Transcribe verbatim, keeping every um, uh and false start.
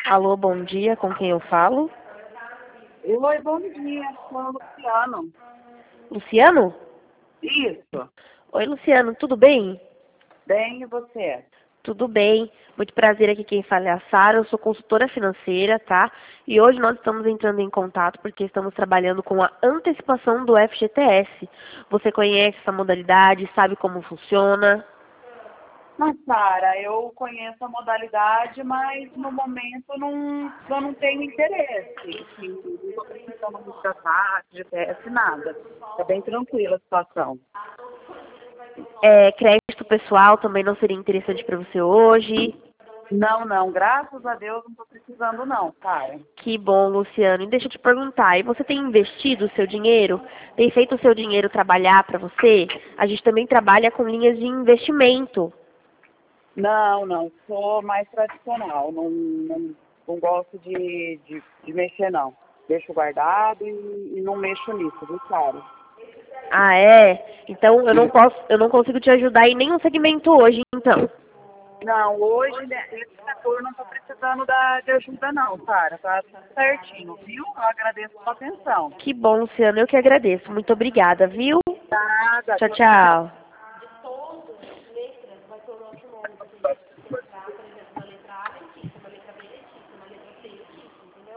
Alô, bom dia, com quem eu falo? Oi, bom dia, sou o Luciano. Luciano? Isso, Oi, Luciano, tudo bem? bem, e você? Tudo bem. Muito prazer, aqui quem fala é a Sara, eu sou consultora financeira, tá? E hoje nós estamos entrando em contato porque estamos trabalhando com a antecipação do F G T S. Você conhece essa modalidade, sabe como funciona? Mas, Sara, eu conheço a modalidade, mas no momento não, eu não tenho interesse. Assim, não estou precisando muito da taxa, de T S, nada. Está bem tranquila a situação. É, crédito pessoal também não seria interessante para você hoje? Não, não, graças a Deus não estou precisando não, Sara. Que bom, Luciano. E deixa eu te perguntar, e você tem investido o seu dinheiro? Tem feito o seu dinheiro trabalhar para você? A gente também trabalha com linhas de investimento. Não, não, sou mais tradicional, não, não, não gosto de, de, de mexer não. Deixo guardado e, e não mexo nisso, viu, Sara? Ah, é? Então eu não posso, eu não consigo te ajudar em nenhum segmento hoje, então. Não, hoje, né, esse setor não está precisando da, de ajuda não, Sara. Tá tudo certinho, viu? Eu agradeço a sua atenção. Que bom, Luciano, eu que agradeço. Muito obrigada, viu? Nada, Tchau, tchau, tchau. tchau.